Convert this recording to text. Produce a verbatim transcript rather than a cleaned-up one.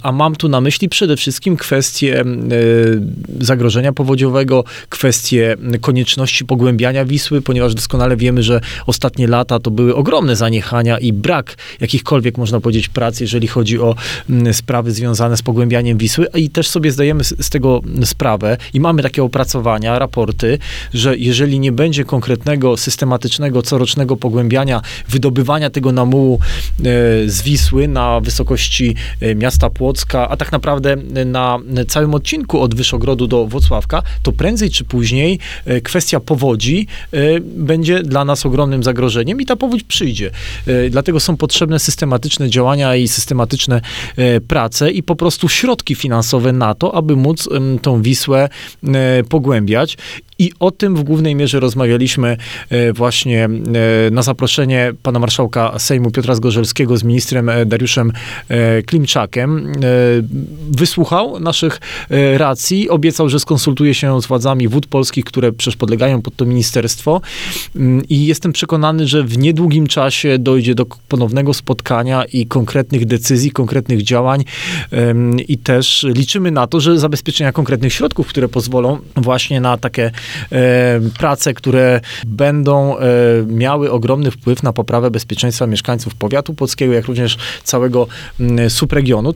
a mam tu na myśli przede wszystkim kwestię y, zagrożenia powodziowego, kwestię konieczności pogłębiania Wisły, ponieważ doskonale wiemy, że ostatnie lata to były ogromne zaniechania i brak jakichkolwiek, można powiedzieć, prac, jeżeli chodzi o y, sprawy związane z pogłębianiem Wisły i też sobie zdajemy z, z tego sprawę i mamy takie opracowania, raporty, że jeżeli nie będzie konkretnego, systematycznego, corocznego pogłębiania, wydobywania tego namułu y, z Wisły na wysokości y, miasta Płocka, a tak naprawdę na całym odcinku od Wyszogrodu do Włocławka, to prędzej czy później y, kwestia powodzi y, będzie dla nas ogromnym zagrożeniem i ta powódź przyjdzie. Y, dlatego są potrzebne systematyczne działania i systematyczne y, prace i po prostu środki finansowe na to, aby móc y, tą Wisłę y, pogłębiać. I o tym w głównej mierze rozmawialiśmy y, właśnie y, na zaproszenie pana marszałka Sejmu Piotra Zgorzelskiego z ministrem y, Dariuszem y, Klimczakiem. Y, wysłuchał naszych y, racji, obiecał, że skonsultuje się z władzami Wód Polskich, które przecież podlegają pod to ministerstwo y, i jestem przekonany, że w niedługim czasie dojdzie do ponownego spotkania i konkretnych decyzji, konkretnych działań y, i też liczymy na to, że zabezpieczenia konkretnych środków, które pozwolą właśnie na takie e, prace, które będą e, miały ogromny wpływ na poprawę bezpieczeństwa mieszkańców powiatu płockiego, jak również całego m, subregionu.